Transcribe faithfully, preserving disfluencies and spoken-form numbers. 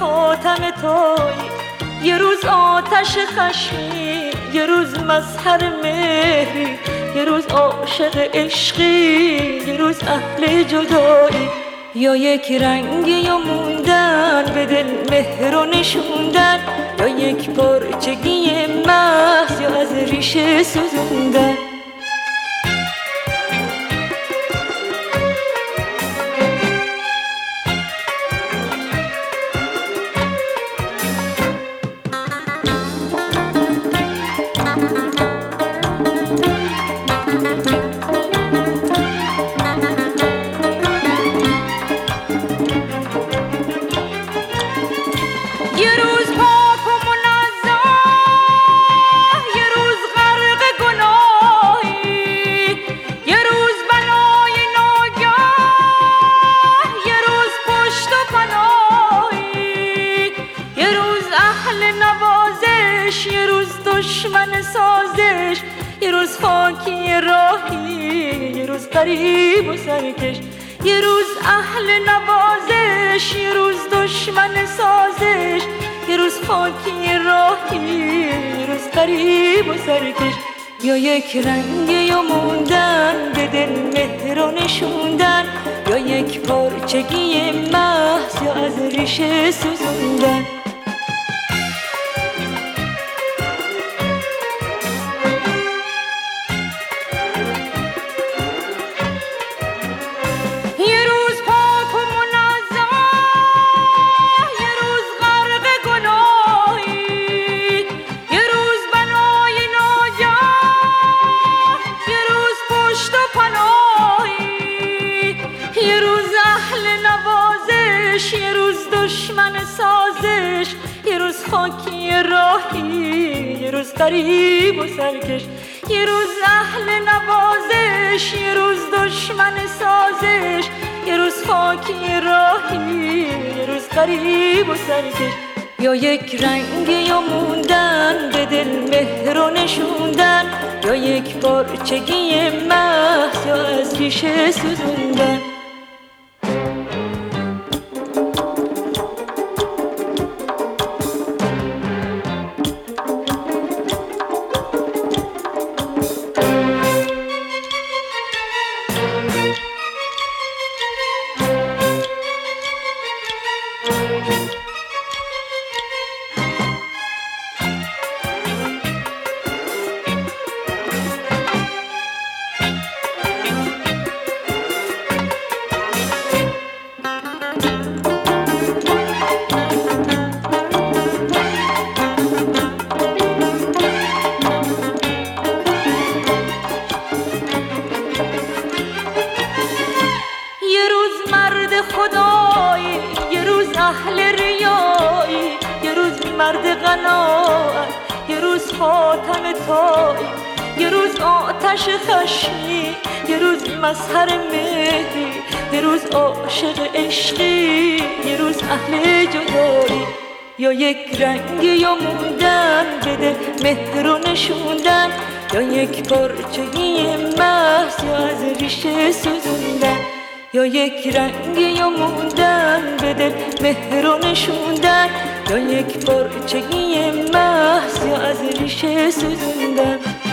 خاتم تویی، یه روز آتش خشمی، یه روز مظهر مهری، یه روز عاشق عشقی، یه روز اهل جدایی. یا یک رنگی یا موندن به دل مهر و نشوندن، یا یک پارچگی محض یا از ریشه سوزوندن. یه روز دشمن سازش، یه روز خاکی راهی، یه روز غریب و سرکش. یه روز اهل نوازش، یه روز دشمن سازش، یه روز خاکی راهی، یه روز غریب و سرکش. یا یک رنگ یا موندن به دل مهر و نشوندن، یا یک پارچگی محض یا از ریشه سوزوندن. یه روز دشمن سازش، یه روز خاکی راهی، یه روز غریب و سرکش. یه روز اهل نوازش، یه روز دشمن سازش، یه روز خاکی راهی، یه روز غریب و سرکش. یا یک رنگ یا موندن به دل مهر و نشوندن، یا یک پارچگی محض یا از ریشه سوزوندن. خدایی، یه روز اهل ریایی، یه روز مرد قناعت، یه روز خاتم تویی، یه روز آتش خشمی، یه روز مظهر مهری، یه روز عاشق عشقی، یه روز اهل جدایی. یا یک رنگ یا موندن به دل مهر و نشوندن، یا یک پارچگی محض یا از ریشه سوزوندن. یا یک رنگ یا موندن به دل مهر و نشوندن، یا یک پارچگی محض یا از ریشه سوزوندن.